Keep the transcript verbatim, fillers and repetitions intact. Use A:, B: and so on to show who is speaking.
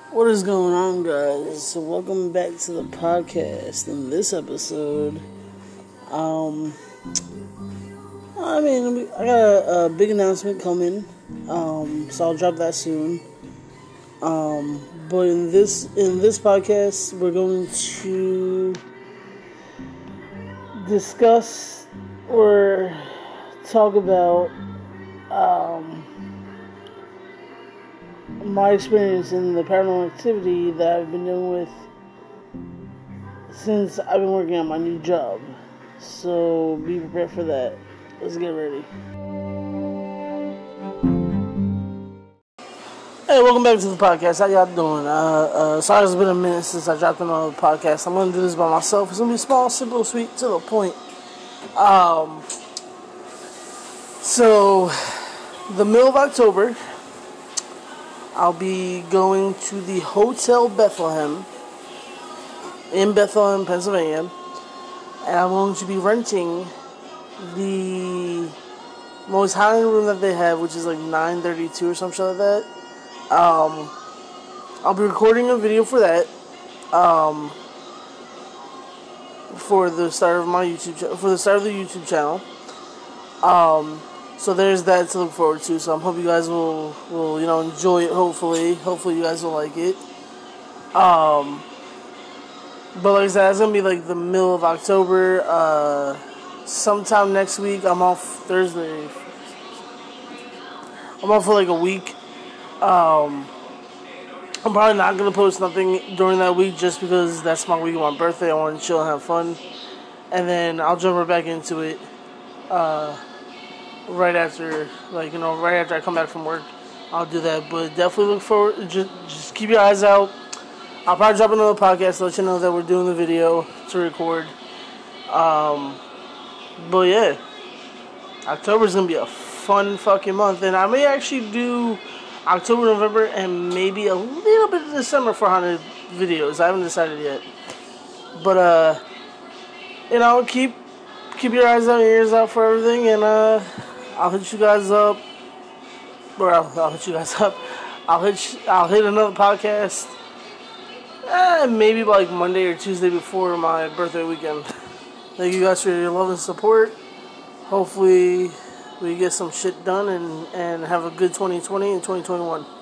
A: What is going on, guys? So welcome back to the podcast. In this episode, um, I mean, I got a, a big announcement coming, um, so I'll drop that soon. Um, but in this in this podcast, we're going to discuss or talk about um. my experience in the paranormal activity that I've been dealing with since I've been working on my new job. So be prepared for that. Let's get ready. Hey, welcome back to the podcast. How y'all doing? Uh, uh, sorry it's been a minute since I dropped another podcast. I'm going to do this by myself. It's going to be small, simple, sweet, to the point. Um, so, the middle of October, I'll be going to the Hotel Bethlehem in Bethlehem, Pennsylvania, and I'm going to be renting the most high-end room that they have, which is like nine thirty-two or something like that. Um, I'll be recording a video for that, um, for the start of my YouTube ch- for the start of the YouTube channel. Um. So there's that to look forward to. So I hope you guys will, will you know, enjoy it, hopefully. Hopefully you guys will like it. Um, but like I said, it's going to be like the middle of October. Uh, sometime next week. I'm off Thursday. I'm off for like a week. Um, I'm probably not going to post nothing during that week just because that's my week of my birthday. I want to chill and have fun. And then I'll jump right back into it. Uh... Right after, like, you know, right after I come back from work, I'll do that. But definitely look forward, just, just keep your eyes out. I'll probably drop another podcast to let you know that we're doing the video to record. Um, but yeah, October's going to be a fun fucking month. And I may actually do October, November, and maybe a little bit of December for one hundred videos. I haven't decided yet. But, uh, you know, keep, keep your eyes out, your ears out for everything, and, uh, I'll hit you guys up, or I'll, I'll hit you guys up. I'll hit I'll hit another podcast, eh, maybe like Monday or Tuesday before my birthday weekend. Thank you guys for your love and support. Hopefully, we get some shit done and and have a good twenty twenty and twenty twenty-one.